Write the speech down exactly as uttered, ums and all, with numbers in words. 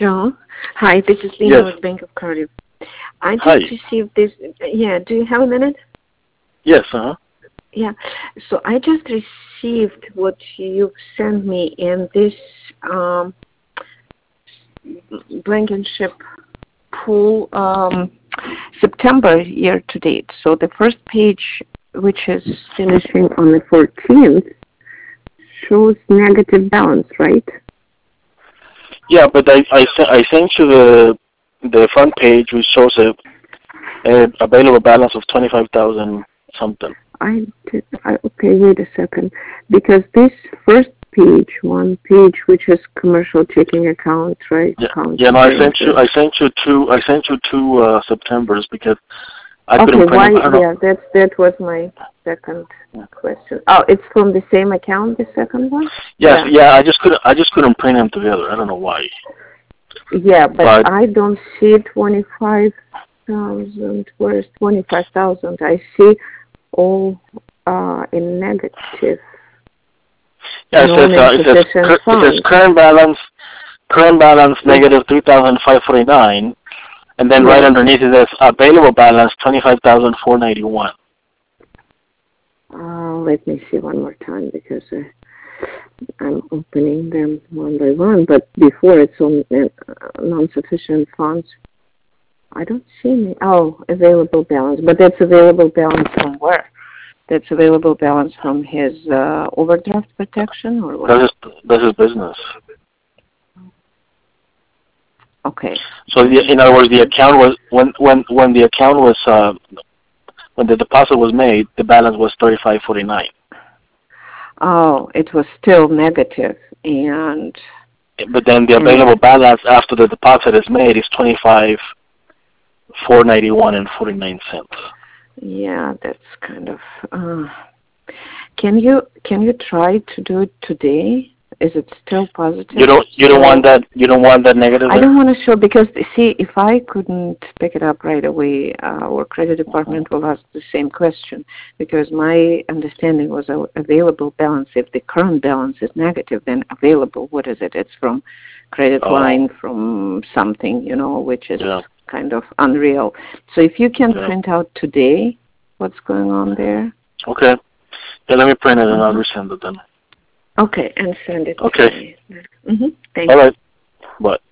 Joe. Hi, this is Lena Yes. with Bank of Cardiff. I Hi. just received this. Yeah, do you have a minute? Yes, uh-huh. Yeah. So I just received what you sent me in this um, Blankenship pool um, September year to date. So the first page, which is finishing on the fourteenth, shows negative balance, right? Yeah, but I I, se- I sent you the the front page which shows a, a available balance of twenty five thousand something. I did. I, okay, wait a second. Because this first page, one page, which is commercial checking account, right? Yeah, Account yeah. No, I sent you balances. I sent you two I sent you two uh, Septembers because I Okay, couldn't print why? them. I don't know. Yeah, that's that was my second question. Oh, it's from the same account, the second one. Yes, Yeah, yeah. I just couldn't I just couldn't print them together. I don't know why. yeah, but But I don't see twenty-five thousand. Where's twenty-five thousand? I see all uh, in negative. yeah, it says uh, it says Non-insufficient cur- it says funds. current balance current balance Yes. negative three thousand five forty nine. And then right Yes. underneath it says available balance twenty-five thousand four hundred ninety-one. Uh, let me see one more time because uh, I'm opening them one by one. But before it's on uh, non-sufficient funds. I don't see any. Oh, available balance. But that's available balance from where? That's available balance from his uh, overdraft protection or what? This is this is business. Okay. So the, in other words, the account was when when when the account was uh, when the deposit was made, the balance was thirty-five forty-nine. Oh, it was still negative, and But then the and available balance after the deposit is made is twenty-five four ninety-one and forty-nine cents. yeah, that's kind of. Uh, can you can you try to do it today? Is it still positive? You don't you don't So want that you don't want that negative I there? don't want to show because see, if I couldn't pick it up right away, uh, our credit department will ask the same question because my understanding was a available balance. If the current balance is negative, then available, what is it? It's from credit Oh, line, from something, you know, which is yeah, kind of unreal. So if you can yeah. print out today what's going on there. Okay. Yeah, let me print it and I'll Mm-hmm. resend it then. Okay, and send it Okay. to me. Mm-hmm. Thanks. All right. Bye.